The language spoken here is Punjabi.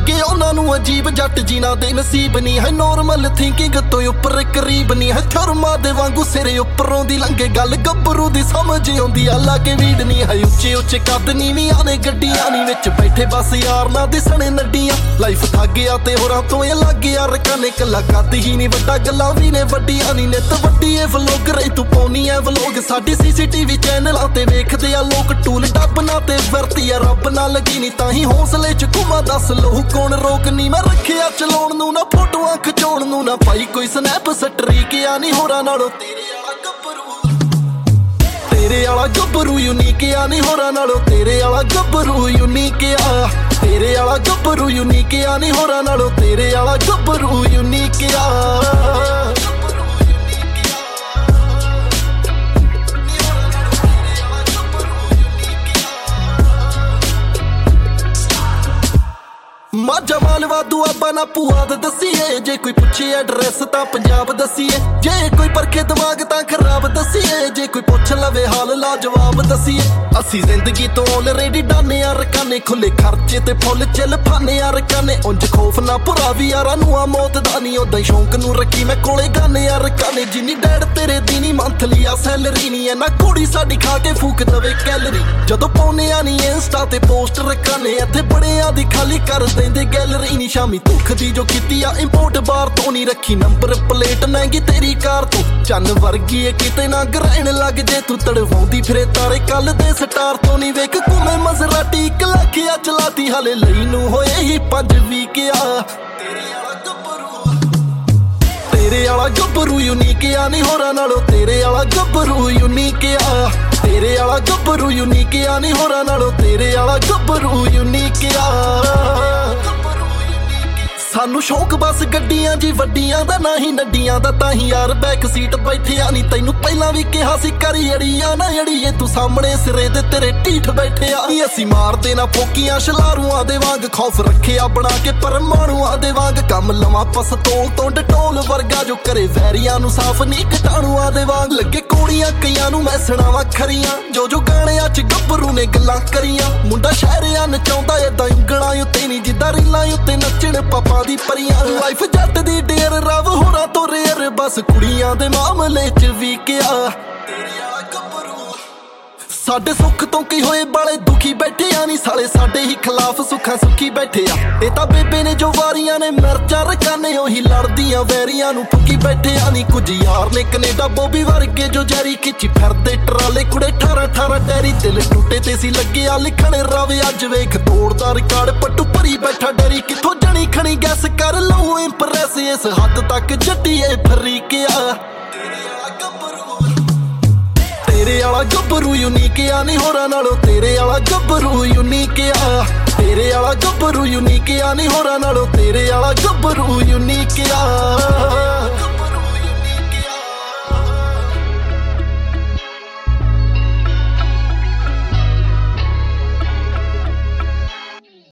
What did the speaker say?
ਲੱਗੇ ਉਹਨਾਂ ਨੂੰ ਅਜੀਬ ਜੱਟ ਜਿਨ੍ਹਾਂ ਦੇ ਨਸੀਬ ਨਹੀਂ ਹੈ ਨੋਰਮਲ ਥਿੰਕਿੰਗ ਤੋਂ ਉੱਪਰ ਕਰੀਬ ਨਹੀਂ ਹੈ ਥਰਮਾ ਦੇ ਵਾਂਗੂ ਸਿਰੇ ਉੱਪਰੋਂ ਦੀ ਲੰਘੇ ਗੱਲ ਗੱਭਰੂ ਦੀ ਸਮਝ ਆਉਂਦੀ ਆ ਲਾਗੇ ਵੀੜ ਨਹੀਂ ਹੈ ਉੱਚੇ ਉੱਚੇ ਕੱਦ ਨੀਵੀਆਂ ਨੇ ਗੱਡੀਆਂ ਨੀ ਵਿੱਚ ਬੈਠੇ ਬਸ ਯਾਰ ਨਾ ਦਿਸਣੇ ਨੱਡੀਆਂ ਲਾਈਫ ਥੱਕ ਗਿਆ ਤੇ ਹੋਰਾਂ ਤੋਂ ਇਹ ਲੱਗ ਗਿਆ ਰਕਾਨੇ ਕੱਲਾ ਕੱਦ ਹੀ ਨਹੀਂ ਵੱਡਾ ਗੱਲਾਂ ਵੀ ਨੇ ਵੱਡੀਆਂ ਨੀ ਨਿੱਤ ਵੱਡੀ ਏ ਵਲੋਗਰ ਏ ਤੂੰ ਪਾਉਣੀ ਐ ਵਲੋਗ ਸਾਡੀ CCTV ਚੈਨਲਾਂ ਤੇ ਵੇਖਦੇ ਆ ਲੋਕ ਟੂਲ ਡੱਬ ਨਾ ਤੇ ਵਰਤੀ ਆ ਰੱਬ ਨਾ ਲੱਗੀ ਨੀ ਤਾਂ ਹੀ ਹੌਸਲੇ ਚ ਘੁਮਾ ਦੱਸ ਲੋ ਕੌਣ ਰੋਕਨੀ ਮੈਂ ਰੱਖਿਆ ਚਲਾਉਣ ਨੂੰ ਨਾ ਫੋਟੋਆਂ ਖਿਚਾਉਣ ਨੂੰ ਨਾ ਪਾਈ ਕੋਈ ਸਨੈਪ ਸਟਰੀਕ ਆ ਨੀ ਹੋਰਾਂ ਨਾਲੋਂ ਤੇਰੇ ਵਾਲਾ ਗੱਭਰੂ ਯੂਨੀਕ ਆ ਨੀ ਹੋਰਾਂ ਨਾਲੋਂ ਤੇਰੇ ਵਾਲਾ ਗੱਭਰੂ ਯੂਨੀਕ ਆ ਤੇਰੇ ਵਾਲਾ ਗੱਭਰੂ ਯੂਨੀਕ ਆ ਨੀ ਹੋਰਾਂ ਨਾਲੋਂ ਤੇਰੇ ਵਾਲਾ ਗੱਭਰੂ ਯੂਨੀਕ ਆ ਮਾਝਾ ਮਾਲ ਵਾਧੂ ਆਪਾਂ ਨਾ ਪੁਆਧ ਦਸੀਏ ਜੇ ਕੋਈ ਪੁੱਛੇ ਐਡਰੈਸ ਤਾਂ ਪੰਜਾਬ ਦਸੀਏ ਜੇ ਕੋਈ ਪਰਖੇ ਦਿਮਾਗ ਤਾਂ ਖਰਾਬ ਦਸੀਏ ਜੇ ਕੋਈ ਪੁੱਛ ਲਵੇ ਹਾਲ ਲਾ ਜਵਾਬ ਦਸੀਏ ਅਸੀਂ ਜ਼ਿੰਦਗੀ ਤੋਂ ਆਲਰੇਡੀ ਡਾਨੇ ਆ ਰਕਾਨੇ ਖੁੱਲੇ ਖਰਚੇ ਤੇ ਫੁੱਲ ਚੱਲ ਫਾਨੇ ਆ ਰਕਾਨੇ ਉਂਝ ਖੋਫ ਨਾ ਭੁਰਾ ਵੀ ਯਾਰਾਂ ਨੂੰ ਆ ਮੌਤ ਦਾ ਨਹੀਂ ਉਦਾਂ ਹੀ ਸ਼ੌਂਕ ਨੂੰ ਰੱਖੀ ਮੈਂ ਕੋਲੇ ਗਾਨੇ ਆ ਰਕਾਨੇ ਜਿੰਨੀ ਡੈਡ ਤੇਰੇ ਦੀ ਨੀ ਮੰਥਲੀ ਆ ਸੈਲਰੀ ਨਹੀਂ ਐ ਨਾ ਕੁੜੀ ਸਾਡੀ ਖਾ ਕੇ ਫੂਕ ਦਵੇ ਕੈਲਰੀ ਜਦੋਂ ਪਾਉਨੇ ਆ ਨੀ ਇੰਸਟਾ ਤੇ ਪੋਸਟ ਰਕਾਨੇ ਇੱਥੇ ਬੜਿਆਂ ਦੀ ਖਾਲੀ ਕਰ ਦਿੰਦੇ ਗੈਲਰੀ ਨੀ ਸ਼ਾਮੀ ਧੁੱਖ ਦੀ ਜੋ ਕੀਤੀ ਆ ਇੰਪੋਰਟ ਬਾਹਰ ਤੋਂ ਨੀ ਰੱਖੀ ਨੰਬਰ ਪਲੇਟ ਮਹਿੰਗੀ ਤੇਰੀ ਕਾਰ ਤੋਂ ਚੰਨ ਵਰਗੀ ਏ ਕਿਤੇ ਨਾ ਗ੍ਰਹਿਣ ਲੱਗ ਜੇ ਤੂੰ ਤੜਵਾਉਂਦੀ ਫਿਰੇ ਤਾਰੇ ਕੱਲ ਦੇ ਸਟਾਰ ਤੋਂ ਨੀ ਵੇਖ ਘੁੰਮੇ ਮਜ਼ਰਾਟੀ 1 ਲੱਖ ਆ ਚਲਾਤੀ ਹਾਲੇ ਲਈ ਨੂੰ ਹੋਏ ਹੀ 5 ਵੀਕ ਆ ਤੇਰੇ ਵਾਲਾ ਗੱਭਰੂ ਯੂਨੀਕ ਆ ਨੀ ਹੋਰਾਂ ਨਾਲੋਂ ਤੇਰੇ ਵਾਲਾ ਗੱਭਰੂ ਯੂਨੀਕ ਆ ਤੇਰੇ ਵਾਲਾ ਗੱਭਰੂ ਯੂਨੀਕ ਆ ਨੀ ਹੋਰਾਂ ਨਾਲੋਂ ਤੇਰੇ ਵਾਲਾ ਗੱਭਰੂ ਯੂਨੀਕ ਆ ਸਾਨੂੰ ਸ਼ੌਕ ਬਸ ਗੱਡੀਆਂ ਜੀ ਵੱਡੀਆਂ ਦਾ ਨਾ ਹੀ ਨੱਡੀਆਂ ਦਾ ਤਾਂ ਹੀ ਯਾਰ ਬੈਕ ਸੀਟ ਬੈਠਿਆ ਨੀ ਤੈਨੂੰ ਪਹਿਲਾਂ ਵੀ ਕਿਹਾ ਸੀ ਕਰੀ ਅੜੀਆਂ ਨਾ ਅੜੀਏ ਤੂੰ ਸਾਹਮਣੇ ਸਿਰੇ ਦੇ ਤੇਰੇ ਢੀਠ ਬੈਠਿਆ ਅਸੀਂ ਮਾਰਦੇ ਨਾ ਫੋਕੀਆਂ ਸ਼ਲਾਰੂਆਂ ਦੇ ਵਾਂਗ ਖੌਫ ਰੱਖਿਆ ਬਣਾ ਕੇ ਪਰਮਾਣੂਆਂ ਦੇ ਵਾਂਗ ਕੰਮ ਲਵਾਂ ਪਸਤੌਲ ਤੋਂ ਡਟੋਲ ਵਰਗਾ ਜੋ ਕਰੇ ਵੈਰੀਆਂ ਨੂੰ ਸਾਫ਼ ਨਹੀਂ ਘਟਾਣੂਆਂ ਦੇ ਵਾਂਗ ਲੱਗੇ ਕੋੜੀਆਂ ਕਈਆਂ ਨੂੰ ਮੈਂ ਸੁਣਾਵਾਂ ਖਰੀਆਂ ਜੋ ਗਾਣਿਆਂ ਚ ਗੱਭਰੂ ਨੇ ਗੱਲਾਂ ਕਰੀਆਂ ਮੁੰਡਾ ਸ਼ਹਿਰਿਆਂ ਨਚਾਉਂਦਾ ਏਦਾਂ ਉਂਗਲਾਂ ਉੱਤੇ ਨਹੀਂ ਜਿੱਦਾਂ ਰੀਲਾਂ ਉੱਤੇ ਨੱਚਣ ਪਾਪਾ ਦੀ ਪਰੀਆਂ ਲਾਈਫ ਜੱਟ ਦੀ ਡੇਰ ਰਵ ਹੋਰਾਂ ਤੋਂ ਰੇਰ ਬਸ ਕੁੜੀਆਂ ਦੇ ਮਾਮਲੇ ਚ ਵੀ ਕਿਆ ਸਾਡੇ ਸੁੱਖ ਤੋਂ ਕੀ ਹੋਏ ਬਾਲੇ ਦੁਖੀ ਬੈਠੇ ਆ ਨੀ ਸਾਲੇ ਸਾਡੇ ਹੀ ਖਿਲਾਫ ਸੁੱਖਾਂ ਸੁੱਖੀ ਬੈਠੇ ਆ ਇਹ ਤਾਂ ਬੇਬੇ ਨੇ ਜੋ ਵਾਰੀਆਂ ਨੇ ਮਿਰਚਾਂ ਰਕਾਨੇ ਉਹੀ ਲੜਦੀਆਂ ਵੈਰੀਆਂ ਨੂੰ ਫੁੱਕੀ ਬੈਠੇ ਆ ਨੀ ਕੁਝ ਯਾਰ ਨੇ ਕੈਨੇਡਾ ਬੋਬੀ ਵਰਗੇ ਜੋ ਜੈਰੀ ਖਿੱਚੀ ਫਿਰਦੇ ਟਰਾਲੇ ਕੁੜੇ 18 ਡੈਰੀ ਦਿਲ ਟੁੱਟੇ ਤੇ ਸੀ ਲੱਗੇ ਆ ਲਿਖਣ ਰਾਵੇ ਅੱਜ ਵੇਖ ਤੋੜਦਾ ਰਿਕਾਰਡ ਪੱਟੂ ਭਰੀ ਬੈਠਾ ਡੈਰੀ ਕਿੱਥੋਂ ਜਣੀ ਖਣੀ ਗੈਸ ਕਰ ਲਊ ਇੰਪ੍ਰੈਸ ਇਸ ਹੱਦ ਤੱਕ ਜੱਟੀਏ ਫਰੀਕ ਆ ਤੇਰੇ ਵਾਲਾ ਗੱਭਰੂ ਯੂਨੀਕ ਆ ਨੀ ਹੋਰਾਂ ਨਾਲੋਂ ਤੇਰੇ ਵਾਲਾ ਗੱਭਰੂ ਯੂਨੀਕ ਆ ਤੇਰੇ ਵਾਲਾ ਗੱਭਰੂ ਯੂਨੀਕ ਆ ਨੀ ਹੋਰਾਂ ਨਾਲੋਂ ਤੇਰੇ ਵਾਲਾ ਗੱਭਰੂ ਯੂਨੀਕ ਆ